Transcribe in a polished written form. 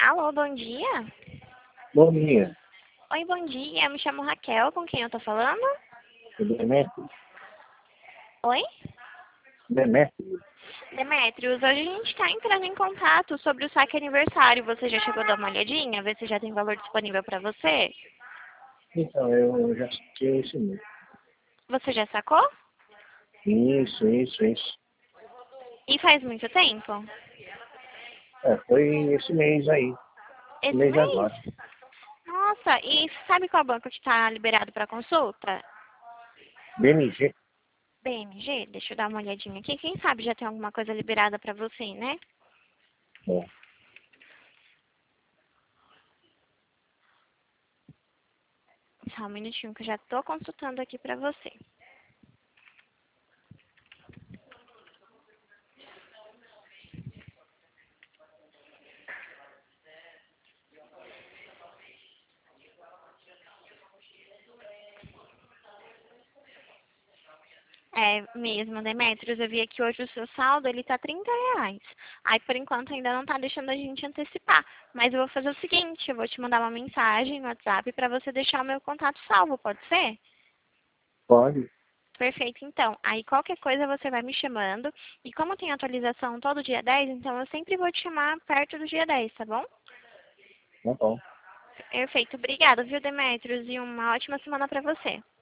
Alô, bom dia. Bom dia, Oi, bom dia. Eu me chamo Raquel, com quem eu tô falando? Demétrio. Oi? Demétrio. Demetrios, hoje a gente tá entrando em contato sobre o saque aniversário. Você já chegou a dar uma olhadinha? Ver se já tem valor disponível pra você? Então, eu já assisti esse mês. Você já sacou? Isso. E faz muito tempo? Foi esse mês aí. Esse Esse mês mês? agora. Nossa, e sabe qual banco que tá liberado pra consulta? BMG. BMG? Deixa eu dar uma olhadinha aqui. Quem sabe já tem alguma coisa liberada pra você, né? É. Só um minutinho que eu já tô consultando aqui pra você. É mesmo, Demetrios, eu vi aqui hoje o seu saldo, ele tá R$ 30. Aí, por enquanto, ainda não tá deixando a gente antecipar. Mas eu vou fazer o seguinte, eu vou te mandar uma mensagem no WhatsApp pra você deixar o meu contato salvo, pode ser? Pode. Perfeito, então. Aí, qualquer coisa você vai me chamando. E como tem atualização todo dia 10, então eu sempre vou te chamar perto do dia 10, tá bom? Tá bom. Perfeito, obrigada, viu, Demetrios? E uma ótima semana pra você.